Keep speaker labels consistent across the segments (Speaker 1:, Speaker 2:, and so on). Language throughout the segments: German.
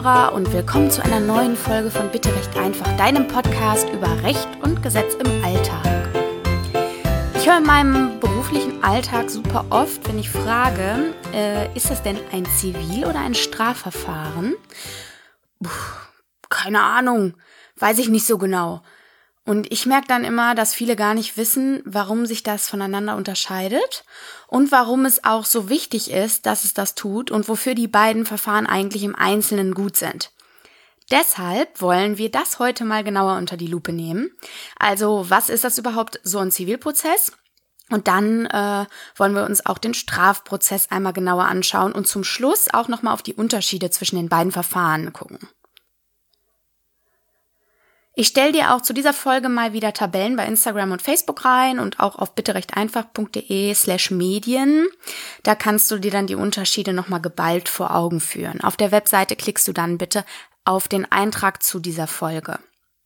Speaker 1: Zuhörer und willkommen zu einer neuen Folge von Bitte Recht einfach, deinem Podcast über Recht und Gesetz im Alltag. Ich höre in meinem beruflichen Alltag super oft, wenn ich frage, ist das denn ein Zivil- oder ein Strafverfahren? Keine Ahnung, weiß ich nicht so genau. Und ich merke dann immer, dass viele gar nicht wissen, warum sich das voneinander unterscheidet und warum es auch so wichtig ist, dass es das tut und wofür die beiden Verfahren eigentlich im Einzelnen gut sind. Deshalb wollen wir das heute mal genauer unter die Lupe nehmen. Also, was ist das überhaupt, so ein Zivilprozess? Und dann wollen wir uns auch den Strafprozess einmal genauer anschauen und zum Schluss auch nochmal auf die Unterschiede zwischen den beiden Verfahren gucken. Ich stelle dir auch zu dieser Folge mal wieder Tabellen bei Instagram und Facebook rein und auch auf bitterechteinfach.de/medien. Da kannst du dir dann die Unterschiede nochmal geballt vor Augen führen. Auf der Webseite klickst du dann bitte auf den Eintrag zu dieser Folge.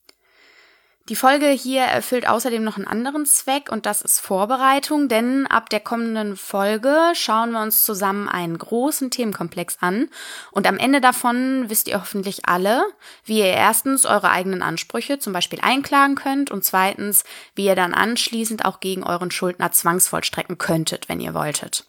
Speaker 1: Die Folge hier erfüllt außerdem noch einen anderen Zweck und das ist Vorbereitung, denn ab der kommenden Folge schauen wir uns zusammen einen großen Themenkomplex an und am Ende davon wisst ihr hoffentlich alle, wie ihr erstens eure eigenen Ansprüche zum Beispiel einklagen könnt und zweitens, wie ihr dann anschließend auch gegen euren Schuldner zwangsvollstrecken könntet, wenn ihr wolltet.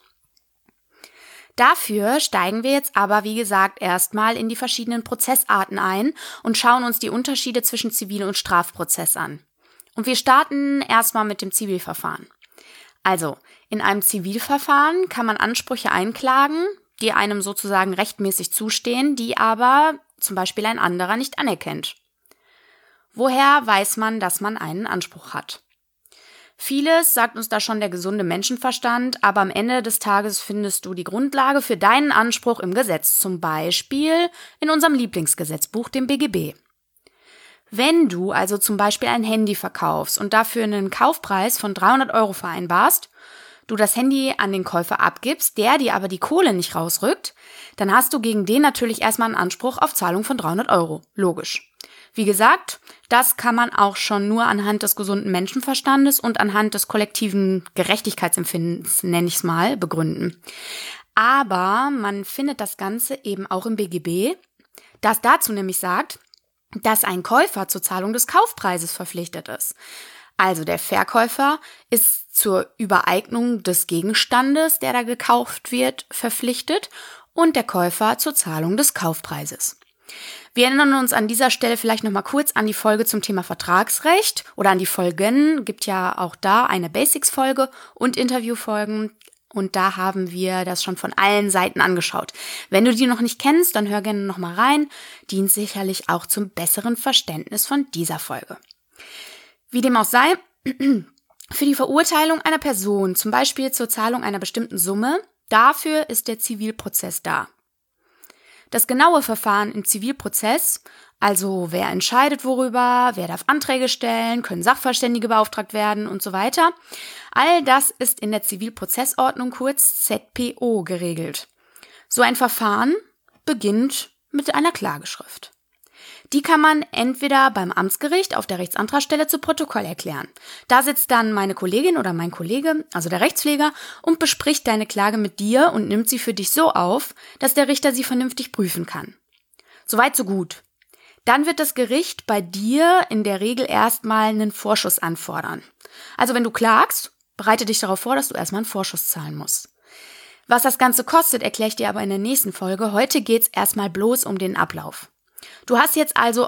Speaker 1: Dafür steigen wir jetzt aber, wie gesagt, erstmal in die verschiedenen Prozessarten ein und schauen uns die Unterschiede zwischen Zivil- und Strafprozess an. Und wir starten erstmal mit dem Zivilverfahren. Also, in einem Zivilverfahren kann man Ansprüche einklagen, die einem sozusagen rechtmäßig zustehen, die aber zum Beispiel ein anderer nicht anerkennt. Woher weiß man, dass man einen Anspruch hat? Vieles sagt uns da schon der gesunde Menschenverstand, aber am Ende des Tages findest du die Grundlage für deinen Anspruch im Gesetz, zum Beispiel in unserem Lieblingsgesetzbuch, dem BGB. Wenn du also zum Beispiel ein Handy verkaufst und dafür einen Kaufpreis von 300 € vereinbarst, du das Handy an den Käufer abgibst, der dir aber die Kohle nicht rausrückt, dann hast du gegen den natürlich erstmal einen Anspruch auf Zahlung von 300 €. Logisch. Wie gesagt, das kann man auch schon nur anhand des gesunden Menschenverstandes und anhand des kollektiven Gerechtigkeitsempfindens, nenne ich es mal, begründen. Aber man findet das Ganze eben auch im BGB, das dazu nämlich sagt, dass ein Käufer zur Zahlung des Kaufpreises verpflichtet ist. Also der Verkäufer ist zur Übereignung des Gegenstandes, der da gekauft wird, verpflichtet und der Käufer zur Zahlung des Kaufpreises. Wir erinnern uns an dieser Stelle vielleicht nochmal kurz an die Folge zum Thema Vertragsrecht oder an die Folgen. Gibt ja auch da eine Basics-Folge und Interviewfolgen und da haben wir das schon von allen Seiten angeschaut. Wenn du die noch nicht kennst, dann hör gerne nochmal rein. Dient sicherlich auch zum besseren Verständnis von dieser Folge. Wie dem auch sei, für die Verurteilung einer Person, zum Beispiel zur Zahlung einer bestimmten Summe, dafür ist der Zivilprozess da. Das genaue Verfahren im Zivilprozess, also wer entscheidet worüber, wer darf Anträge stellen, können Sachverständige beauftragt werden und so weiter, all das ist in der Zivilprozessordnung kurz ZPO geregelt. So ein Verfahren beginnt mit einer Klageschrift. Die kann man entweder beim Amtsgericht auf der Rechtsantragstelle zu Protokoll erklären. Da sitzt dann meine Kollegin oder mein Kollege, also der Rechtspfleger, und bespricht deine Klage mit dir und nimmt sie für dich so auf, dass der Richter sie vernünftig prüfen kann. Soweit, so gut. Dann wird das Gericht bei dir in der Regel erstmal einen Vorschuss anfordern. Also wenn du klagst, bereite dich darauf vor, dass du erstmal einen Vorschuss zahlen musst. Was das Ganze kostet, erkläre ich dir aber in der nächsten Folge. Heute geht's erstmal bloß um den Ablauf. Du hast jetzt also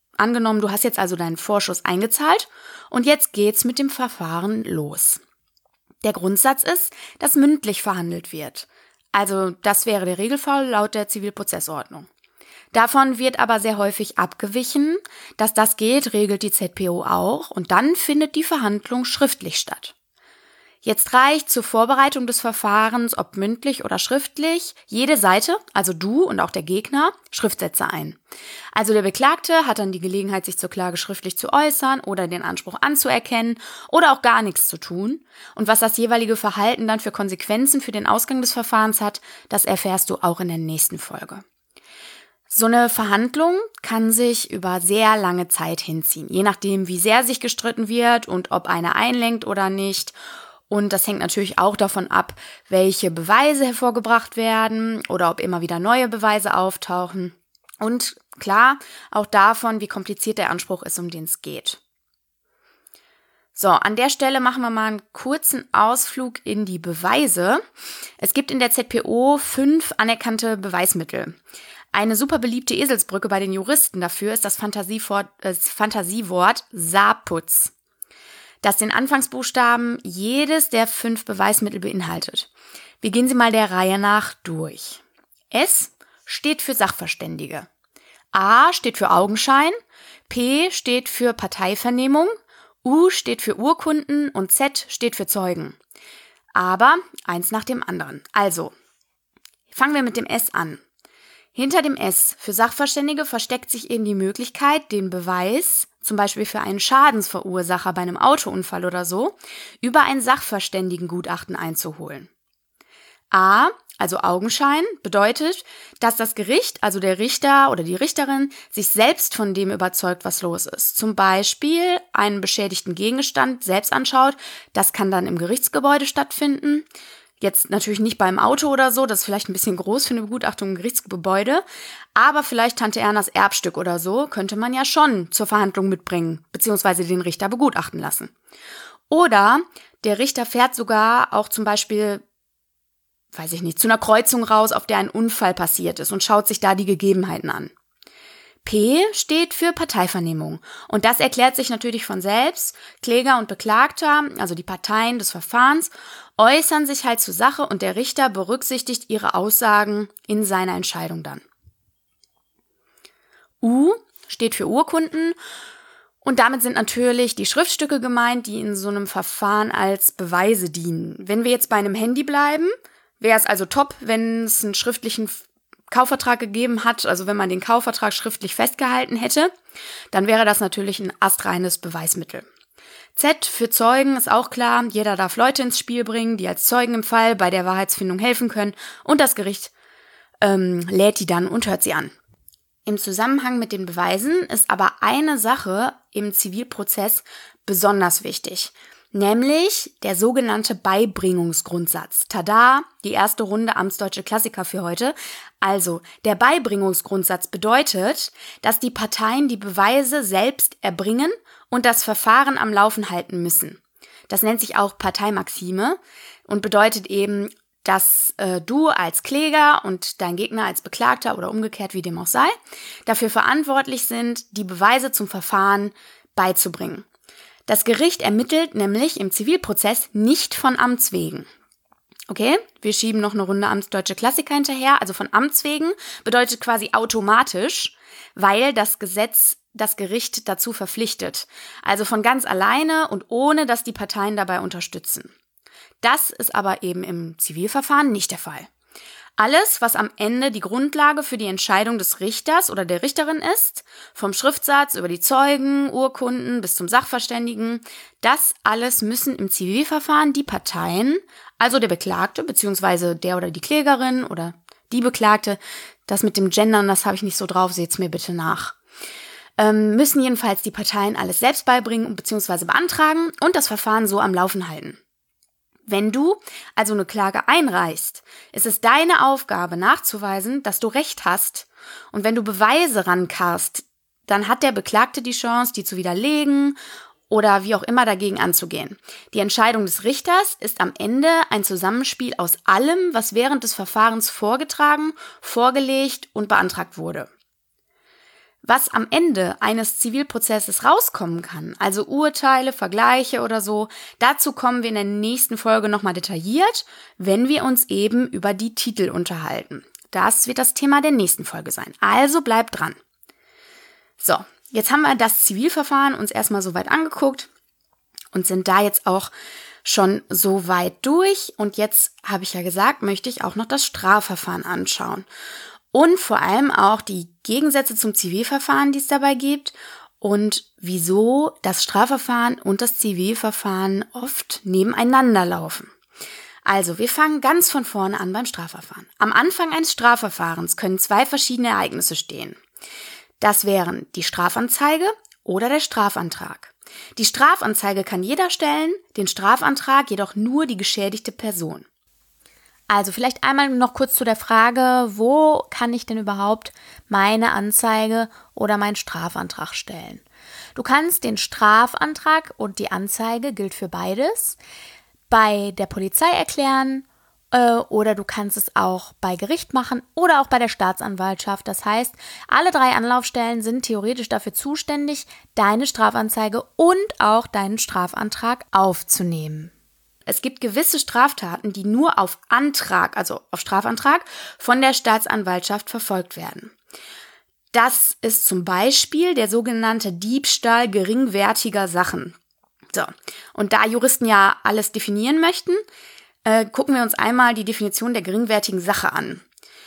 Speaker 1: deinen Vorschuss eingezahlt und jetzt geht's mit dem Verfahren los. Der Grundsatz ist, dass mündlich verhandelt wird. Also das wäre der Regelfall laut der Zivilprozessordnung. Davon wird aber sehr häufig abgewichen. Dass das geht, regelt die ZPO auch und dann findet die Verhandlung schriftlich statt. Jetzt reicht zur Vorbereitung des Verfahrens, ob mündlich oder schriftlich, jede Seite, also du und auch der Gegner, Schriftsätze ein. Also der Beklagte hat dann die Gelegenheit, sich zur Klage schriftlich zu äußern oder den Anspruch anzuerkennen oder auch gar nichts zu tun. Und was das jeweilige Verhalten dann für Konsequenzen für den Ausgang des Verfahrens hat, das erfährst du auch in der nächsten Folge. So eine Verhandlung kann sich über sehr lange Zeit hinziehen, je nachdem, wie sehr sich gestritten wird und ob einer einlenkt oder nicht. Und das hängt natürlich auch davon ab, welche Beweise hervorgebracht werden oder ob immer wieder neue Beweise auftauchen. Und klar, auch davon, wie kompliziert der Anspruch ist, um den es geht. So, an der Stelle machen wir mal einen kurzen Ausflug in die Beweise. Es gibt in der ZPO 5 anerkannte Beweismittel. Eine super beliebte Eselsbrücke bei den Juristen dafür ist das Fantasiewort Saarputz, das den Anfangsbuchstaben jedes der 5 Beweismittel beinhaltet. Wir gehen sie mal der Reihe nach durch. S steht für Sachverständige. A steht für Augenschein. P steht für Parteivernehmung. U steht für Urkunden und Z steht für Zeugen. Aber eins nach dem anderen. Also, fangen wir mit dem S an. Hinter dem S für Sachverständige versteckt sich eben die Möglichkeit, den Beweis, zum Beispiel für einen Schadensverursacher bei einem Autounfall oder so, über ein Sachverständigengutachten einzuholen. A, also Augenschein, bedeutet, dass das Gericht, also der Richter oder die Richterin, sich selbst von dem überzeugt, was los ist. Zum Beispiel einen beschädigten Gegenstand selbst anschaut. Das kann dann im Gerichtsgebäude stattfinden. Jetzt natürlich nicht beim Auto oder so, das ist vielleicht ein bisschen groß für eine Begutachtung im Gerichtsgebäude. Aber vielleicht Tante Ernas Erbstück oder so könnte man ja schon zur Verhandlung mitbringen, beziehungsweise den Richter begutachten lassen. Oder der Richter fährt sogar auch zum Beispiel, weiß ich nicht, zu einer Kreuzung raus, auf der ein Unfall passiert ist und schaut sich da die Gegebenheiten an. P steht für Parteivernehmung. Und das erklärt sich natürlich von selbst. Kläger und Beklagter, also die Parteien des Verfahrens, äußern sich halt zur Sache und der Richter berücksichtigt ihre Aussagen in seiner Entscheidung dann. U steht für Urkunden und damit sind natürlich die Schriftstücke gemeint, die in so einem Verfahren als Beweise dienen. Wenn wir jetzt bei einem Handy bleiben, wäre es also top, wenn es einen schriftlichen Kaufvertrag gegeben hat, also wenn man den Kaufvertrag schriftlich festgehalten hätte, dann wäre das natürlich ein astreines Beweismittel. Z für Zeugen ist auch klar, jeder darf Leute ins Spiel bringen, die als Zeugen im Fall bei der Wahrheitsfindung helfen können und das Gericht lädt die dann und hört sie an. Im Zusammenhang mit den Beweisen ist aber eine Sache im Zivilprozess besonders wichtig, nämlich der sogenannte Beibringungsgrundsatz. Tada, die erste Runde amtsdeutsche Klassiker für heute. Also, der Beibringungsgrundsatz bedeutet, dass die Parteien die Beweise selbst erbringen und das Verfahren am Laufen halten müssen. Das nennt sich auch Parteimaxime und bedeutet eben, dass du als Kläger und dein Gegner als Beklagter oder umgekehrt, wie dem auch sei, dafür verantwortlich sind, die Beweise zum Verfahren beizubringen. Das Gericht ermittelt nämlich im Zivilprozess nicht von Amts wegen. Okay, wir schieben noch eine Runde amtsdeutsche Klassiker hinterher. Also von Amts wegen bedeutet quasi automatisch, weil das Gesetz das Gericht dazu verpflichtet. Also von ganz alleine und ohne, dass die Parteien dabei unterstützen. Das ist aber eben im Zivilverfahren nicht der Fall. Alles, was am Ende die Grundlage für die Entscheidung des Richters oder der Richterin ist, vom Schriftsatz über die Zeugen, Urkunden bis zum Sachverständigen, das alles müssen im Zivilverfahren die Parteien, also der Beklagte bzw. der oder die Klägerin oder die Beklagte, das mit dem Gendern, das habe ich nicht so drauf, seht's mir bitte nach, müssen jedenfalls die Parteien alles selbst beibringen bzw. beantragen und das Verfahren so am Laufen halten. Wenn du also eine Klage einreichst, ist es deine Aufgabe nachzuweisen, dass du Recht hast. Und wenn du Beweise rankarrst, dann hat der Beklagte die Chance, die zu widerlegen oder wie auch immer dagegen anzugehen. Die Entscheidung des Richters ist am Ende ein Zusammenspiel aus allem, was während des Verfahrens vorgetragen, vorgelegt und beantragt wurde. Was am Ende eines Zivilprozesses rauskommen kann, also Urteile, Vergleiche oder so, dazu kommen wir in der nächsten Folge nochmal detailliert, wenn wir uns eben über die Titel unterhalten. Das wird das Thema der nächsten Folge sein. Also bleibt dran. So, jetzt haben wir das Zivilverfahren uns erstmal soweit angeguckt und sind da jetzt auch schon so weit durch. Und jetzt, habe ich ja gesagt, möchte ich auch noch das Strafverfahren anschauen. Und vor allem auch die Gegensätze zum Zivilverfahren, die es dabei gibt und wieso das Strafverfahren und das Zivilverfahren oft nebeneinander laufen. Also, wir fangen ganz von vorne an beim Strafverfahren. Am Anfang eines Strafverfahrens können 2 verschiedene Ereignisse stehen. Das wären die Strafanzeige oder der Strafantrag. Die Strafanzeige kann jeder stellen, den Strafantrag jedoch nur die geschädigte Person. Also vielleicht einmal noch kurz zu der Frage, wo kann ich denn überhaupt meine Anzeige oder meinen Strafantrag stellen? Du kannst den Strafantrag und die Anzeige, gilt für beides, bei der Polizei erklären oder du kannst es auch bei Gericht machen oder auch bei der Staatsanwaltschaft. Das heißt, alle 3 Anlaufstellen sind theoretisch dafür zuständig, deine Strafanzeige und auch deinen Strafantrag aufzunehmen. Es gibt gewisse Straftaten, die nur auf Antrag, also auf Strafantrag, von der Staatsanwaltschaft verfolgt werden. Das ist zum Beispiel der sogenannte Diebstahl geringwertiger Sachen. So, und da Juristen ja alles definieren möchten, gucken wir uns einmal die Definition der geringwertigen Sache an.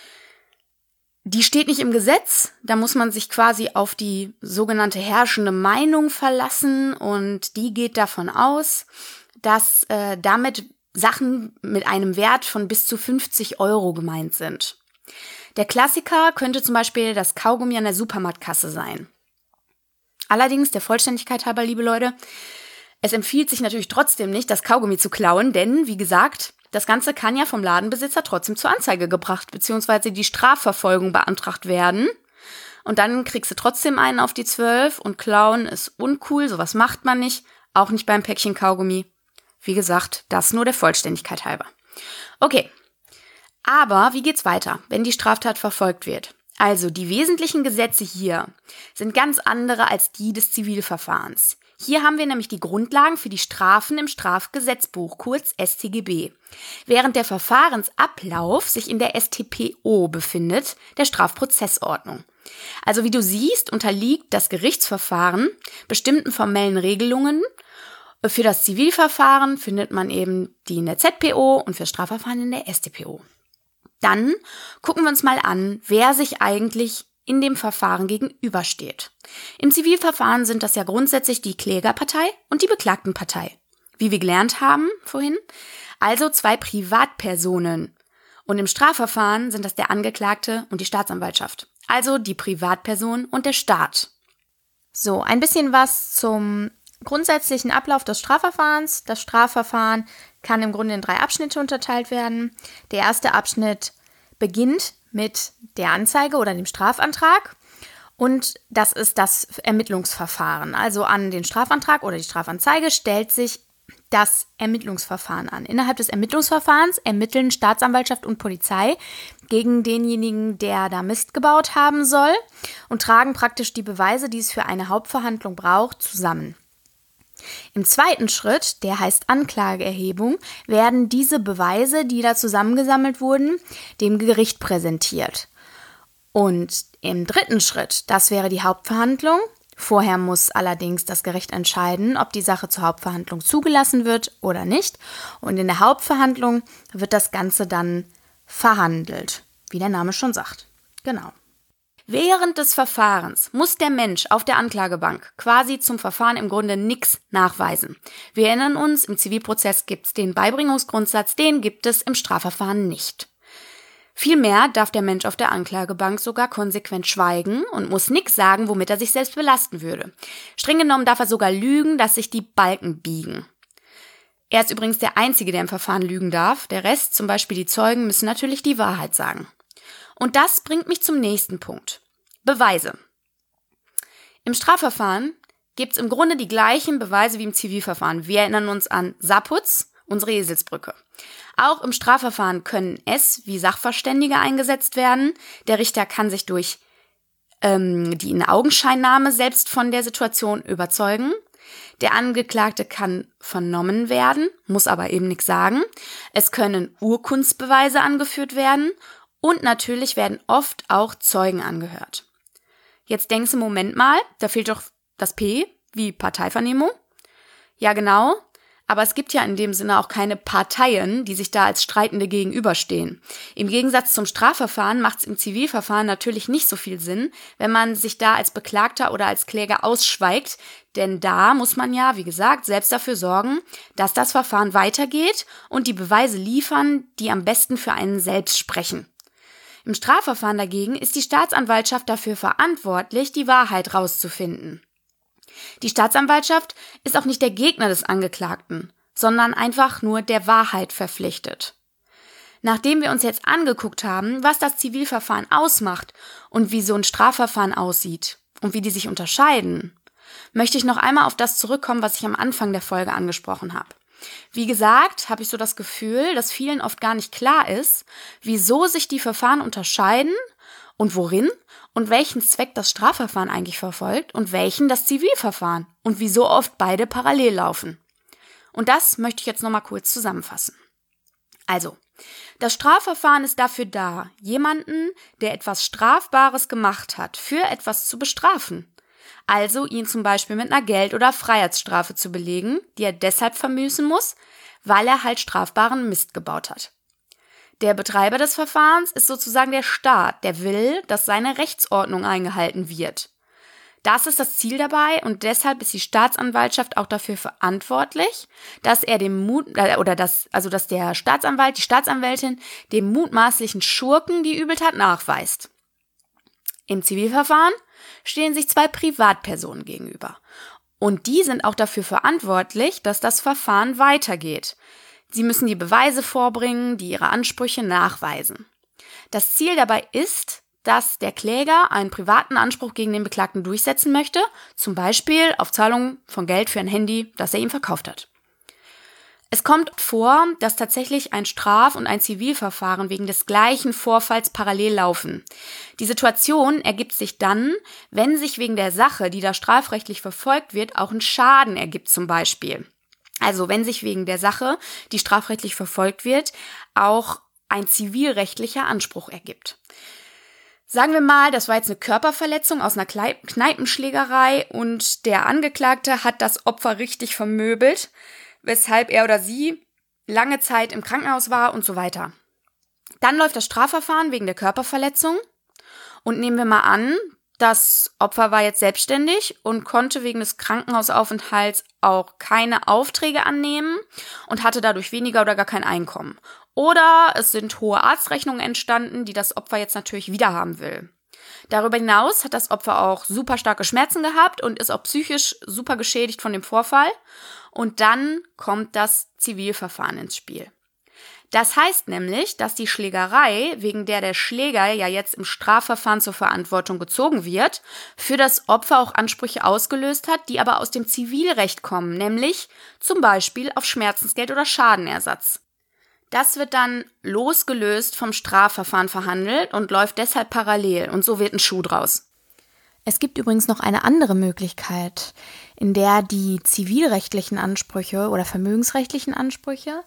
Speaker 1: Die steht nicht im Gesetz, da muss man sich quasi auf die sogenannte herrschende Meinung verlassen und die geht davon aus, dass damit Sachen mit einem Wert von bis zu 50 € gemeint sind. Der Klassiker könnte zum Beispiel das Kaugummi an der Supermarktkasse sein. Allerdings, der Vollständigkeit halber, liebe Leute, es empfiehlt sich natürlich trotzdem nicht, das Kaugummi zu klauen, denn, wie gesagt, das Ganze kann ja vom Ladenbesitzer trotzdem zur Anzeige gebracht, beziehungsweise die Strafverfolgung beantragt werden. Und dann kriegst du trotzdem einen auf die 12 und klauen ist uncool, sowas macht man nicht, auch nicht beim Päckchen Kaugummi. Wie gesagt, das nur der Vollständigkeit halber. Okay, aber wie geht's weiter, wenn die Straftat verfolgt wird? Also die wesentlichen Gesetze hier sind ganz andere als die des Zivilverfahrens. Hier haben wir nämlich die Grundlagen für die Strafen im Strafgesetzbuch, kurz StGB, während der Verfahrensablauf sich in der StPO befindet, der Strafprozessordnung. Also wie du siehst, unterliegt das Gerichtsverfahren bestimmten formellen Regelungen. Für das Zivilverfahren findet man eben die in der ZPO und für Strafverfahren in der StPO. Dann gucken wir uns mal an, wer sich eigentlich in dem Verfahren gegenübersteht. Im Zivilverfahren sind das ja grundsätzlich die Klägerpartei und die Beklagtenpartei. Wie wir gelernt haben vorhin, also 2 Privatpersonen. Und im Strafverfahren sind das der Angeklagte und die Staatsanwaltschaft. Also die Privatperson und der Staat. So, ein bisschen was zum grundsätzlichen Ablauf des Strafverfahrens. Das Strafverfahren kann im Grunde in 3 Abschnitte unterteilt werden. Der erste Abschnitt beginnt mit der Anzeige oder dem Strafantrag und das ist das Ermittlungsverfahren. Also an den Strafantrag oder die Strafanzeige stellt sich das Ermittlungsverfahren an. Innerhalb des Ermittlungsverfahrens ermitteln Staatsanwaltschaft und Polizei gegen denjenigen, der da Mist gebaut haben soll und tragen praktisch die Beweise, die es für eine Hauptverhandlung braucht, zusammen. Im zweiten Schritt, der heißt Anklageerhebung, werden diese Beweise, die da zusammengesammelt wurden, dem Gericht präsentiert. Und im dritten Schritt, das wäre die Hauptverhandlung. Vorher muss allerdings das Gericht entscheiden, ob die Sache zur Hauptverhandlung zugelassen wird oder nicht. Und in der Hauptverhandlung wird das Ganze dann verhandelt, wie der Name schon sagt. Genau. Während des Verfahrens muss der Mensch auf der Anklagebank quasi zum Verfahren im Grunde nichts nachweisen. Wir erinnern uns, im Zivilprozess gibt es den Beibringungsgrundsatz, den gibt es im Strafverfahren nicht. Vielmehr darf der Mensch auf der Anklagebank sogar konsequent schweigen und muss nichts sagen, womit er sich selbst belasten würde. Streng genommen darf er sogar lügen, dass sich die Balken biegen. Er ist übrigens der Einzige, der im Verfahren lügen darf. Der Rest, zum Beispiel die Zeugen, müssen natürlich die Wahrheit sagen. Und das bringt mich zum nächsten Punkt. Beweise. Im Strafverfahren gibt es im Grunde die gleichen Beweise wie im Zivilverfahren. Wir erinnern uns an Saarputz, unsere Eselsbrücke. Auch im Strafverfahren können es wie Sachverständige eingesetzt werden. Der Richter kann sich durch die Inaugenscheinnahme selbst von der Situation überzeugen. Der Angeklagte kann vernommen werden, muss aber eben nichts sagen. Es können Urkundsbeweise angeführt werden. Und natürlich werden oft auch Zeugen angehört. Jetzt denkst du, Moment mal, da fehlt doch das P, wie Parteivernehmung. Ja, genau, aber es gibt ja in dem Sinne auch keine Parteien, die sich da als Streitende gegenüberstehen. Im Gegensatz zum Strafverfahren macht es im Zivilverfahren natürlich nicht so viel Sinn, wenn man sich da als Beklagter oder als Kläger ausschweigt, denn da muss man ja, wie gesagt, selbst dafür sorgen, dass das Verfahren weitergeht und die Beweise liefern, die am besten für einen selbst sprechen. Im Strafverfahren dagegen ist die Staatsanwaltschaft dafür verantwortlich, die Wahrheit rauszufinden. Die Staatsanwaltschaft ist auch nicht der Gegner des Angeklagten, sondern einfach nur der Wahrheit verpflichtet. Nachdem wir uns jetzt angeguckt haben, was das Zivilverfahren ausmacht und wie so ein Strafverfahren aussieht und wie die sich unterscheiden, möchte ich noch einmal auf das zurückkommen, was ich am Anfang der Folge angesprochen habe. Wie gesagt, habe ich so das Gefühl, dass vielen oft gar nicht klar ist, wieso sich die Verfahren unterscheiden und worin und welchen Zweck das Strafverfahren eigentlich verfolgt und welchen das Zivilverfahren und wieso oft beide parallel laufen. Und das möchte ich jetzt nochmal kurz zusammenfassen. Also, das Strafverfahren ist dafür da, jemanden, der etwas Strafbares gemacht hat, für etwas zu bestrafen. Also ihn zum Beispiel mit einer Geld- oder Freiheitsstrafe zu belegen, die er deshalb verbüßen muss, weil er halt strafbaren Mist gebaut hat. Der Betreiber des Verfahrens ist sozusagen der Staat, der will, dass seine Rechtsordnung eingehalten wird. Das ist das Ziel dabei und deshalb ist die Staatsanwaltschaft auch dafür verantwortlich, dass er dass der Staatsanwalt, die Staatsanwältin dem mutmaßlichen Schurken die Übeltat nachweist. Im Zivilverfahren stehen sich zwei Privatpersonen gegenüber. Und die sind auch dafür verantwortlich, dass das Verfahren weitergeht. Sie müssen die Beweise vorbringen, die ihre Ansprüche nachweisen. Das Ziel dabei ist, dass der Kläger einen privaten Anspruch gegen den Beklagten durchsetzen möchte, zum Beispiel auf Zahlung von Geld für ein Handy, das er ihm verkauft hat. Es kommt vor, dass tatsächlich ein Straf- und ein Zivilverfahren wegen des gleichen Vorfalls parallel laufen. Die Situation ergibt sich dann, wenn sich wegen der Sache, die da strafrechtlich verfolgt wird, auch ein Schaden ergibt zum Beispiel. Also wenn sich wegen der Sache, die strafrechtlich verfolgt wird, auch ein zivilrechtlicher Anspruch ergibt. Sagen wir mal, das war jetzt eine Körperverletzung aus einer Kneipenschlägerei und der Angeklagte hat das Opfer richtig vermöbelt, weshalb er oder sie lange Zeit im Krankenhaus war und so weiter. Dann läuft das Strafverfahren wegen der Körperverletzung und nehmen wir mal an, das Opfer war jetzt selbstständig und konnte wegen des Krankenhausaufenthalts auch keine Aufträge annehmen und hatte dadurch weniger oder gar kein Einkommen. Oder es sind hohe Arztrechnungen entstanden, die das Opfer jetzt natürlich wiederhaben will. Darüber hinaus hat das Opfer auch super starke Schmerzen gehabt und ist auch psychisch super geschädigt von dem Vorfall. Und dann kommt das Zivilverfahren ins Spiel. Das heißt nämlich, dass die Schlägerei, wegen der Schläger ja jetzt im Strafverfahren zur Verantwortung gezogen wird, für das Opfer auch Ansprüche ausgelöst hat, die aber aus dem Zivilrecht kommen, nämlich zum Beispiel auf Schmerzensgeld oder Schadenersatz. Das wird dann losgelöst vom Strafverfahren verhandelt und läuft deshalb parallel und so wird ein Schuh draus.
Speaker 2: Es gibt übrigens noch eine andere Möglichkeit, in der die zivilrechtlichen Ansprüche oder vermögensrechtlichen Ansprüche,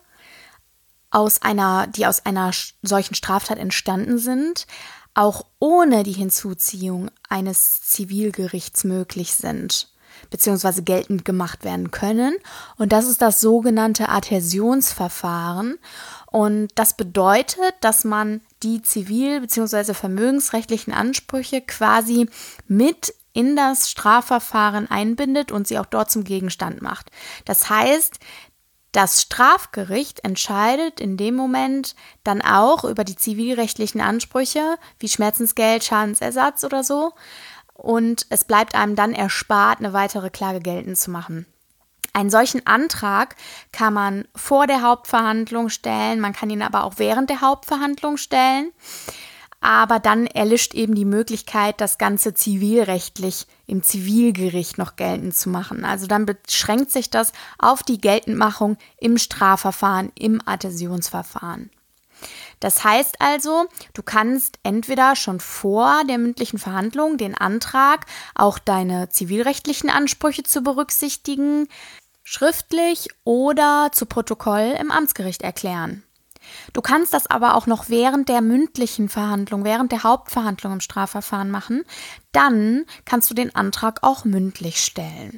Speaker 2: die aus einer solchen Straftat entstanden sind, auch ohne die Hinzuziehung eines Zivilgerichts möglich sind, beziehungsweise geltend gemacht werden können. Und das ist das sogenannte Adhäsionsverfahren. Und das bedeutet, dass man die zivil- bzw. vermögensrechtlichen Ansprüche quasi mit in das Strafverfahren einbindet und sie auch dort zum Gegenstand macht. Das heißt, das Strafgericht entscheidet in dem Moment dann auch über die zivilrechtlichen Ansprüche, wie Schmerzensgeld, Schadensersatz oder so. Und es bleibt einem dann erspart, eine weitere Klage geltend zu machen. Einen solchen Antrag kann man vor der Hauptverhandlung stellen, man kann ihn aber auch während der Hauptverhandlung stellen. Aber dann erlischt eben die Möglichkeit, das Ganze zivilrechtlich im Zivilgericht noch geltend zu machen. Also dann beschränkt sich das auf die Geltendmachung im Strafverfahren, im Adhäsionsverfahren. Das heißt also, du kannst entweder schon vor der mündlichen Verhandlung den Antrag, auch deine zivilrechtlichen Ansprüche zu berücksichtigen, schriftlich oder zu Protokoll im Amtsgericht erklären. Du kannst das aber auch noch während der mündlichen Verhandlung, während der Hauptverhandlung im Strafverfahren machen. Dann kannst du den Antrag auch mündlich stellen.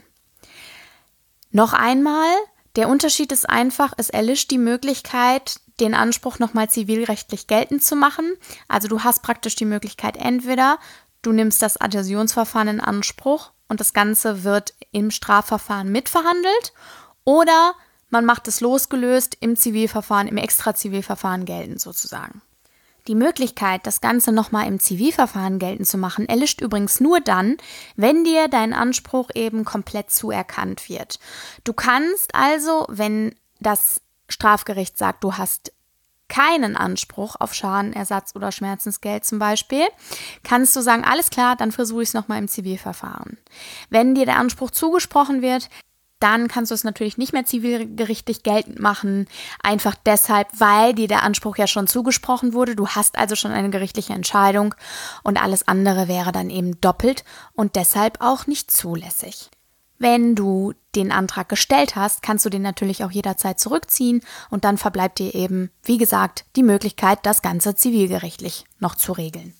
Speaker 2: Noch einmal, der Unterschied ist einfach, es erlischt die Möglichkeit, den Anspruch nochmal zivilrechtlich geltend zu machen. Also du hast praktisch die Möglichkeit, entweder du nimmst das Adhäsionsverfahren in Anspruch und das Ganze wird im Strafverfahren mitverhandelt oder man macht es losgelöst im Zivilverfahren, im Extrazivilverfahren geltend sozusagen. Die Möglichkeit, das Ganze nochmal im Zivilverfahren geltend zu machen, erlischt übrigens nur dann, wenn dir dein Anspruch eben komplett zuerkannt wird. Du kannst also, wenn das Strafgericht sagt, du hast keinen Anspruch auf Schadenersatz oder Schmerzensgeld zum Beispiel, kannst du sagen, alles klar, dann versuche ich es nochmal im Zivilverfahren. Wenn dir der Anspruch zugesprochen wird, dann kannst du es natürlich nicht mehr zivilgerichtlich geltend machen, einfach deshalb, weil dir der Anspruch ja schon zugesprochen wurde. Du hast also schon eine gerichtliche Entscheidung und alles andere wäre dann eben doppelt und deshalb auch nicht zulässig. Wenn du den Antrag gestellt hast, kannst du den natürlich auch jederzeit zurückziehen und dann verbleibt dir eben, wie gesagt, die Möglichkeit, das Ganze zivilgerichtlich noch zu regeln.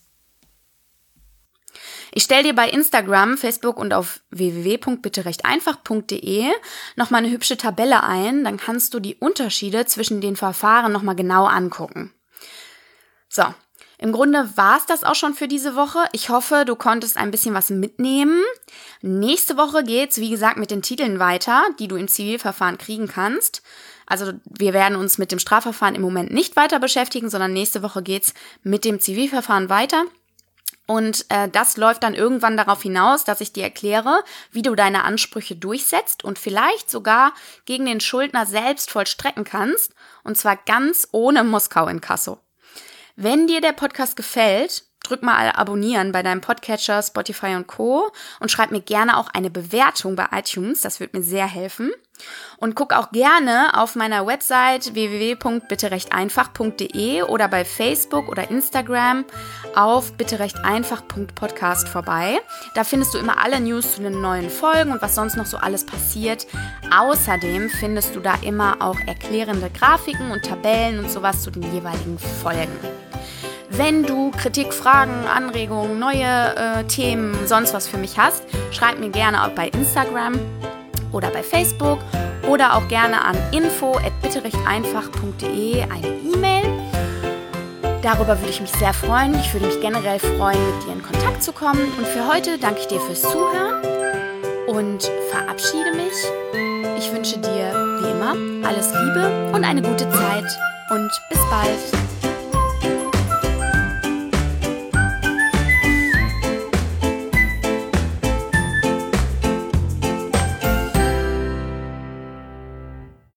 Speaker 1: Ich stelle dir bei Instagram, Facebook und auf www.bitterechteinfach.de nochmal eine hübsche Tabelle ein, dann kannst du die Unterschiede zwischen den Verfahren nochmal genau angucken. So, im Grunde war es das auch schon für diese Woche. Ich hoffe, du konntest ein bisschen was mitnehmen. Nächste Woche geht's, wie gesagt, mit den Titeln weiter, die du im Zivilverfahren kriegen kannst. Also wir werden uns mit dem Strafverfahren im Moment nicht weiter beschäftigen, sondern nächste Woche geht's mit dem Zivilverfahren weiter. Und das läuft dann irgendwann darauf hinaus, dass ich dir erkläre, wie du deine Ansprüche durchsetzt und vielleicht sogar gegen den Schuldner selbst vollstrecken kannst, und zwar ganz ohne Moskau-Inkasso. Wenn dir der Podcast gefällt, drück mal abonnieren bei deinem Podcatcher, Spotify und Co. und schreib mir gerne auch eine Bewertung bei iTunes, das würde mir sehr helfen. Und guck auch gerne auf meiner Website www.bitterechteinfach.de oder bei Facebook oder Instagram auf bitterechteinfach.podcast vorbei. Da findest du immer alle News zu den neuen Folgen und was sonst noch so alles passiert. Außerdem findest du da immer auch erklärende Grafiken und Tabellen und sowas zu den jeweiligen Folgen. Wenn du Kritik, Fragen, Anregungen, neue Themen, sonst was für mich hast, schreib mir gerne auch bei Instagram oder bei Facebook oder auch gerne an info@bitterechteinfach.de eine E-Mail. Darüber würde ich mich sehr freuen. Ich würde mich generell freuen, mit dir in Kontakt zu kommen. Und für heute danke ich dir fürs Zuhören und verabschiede mich. Ich wünsche dir, wie immer, alles Liebe und eine gute Zeit und bis bald.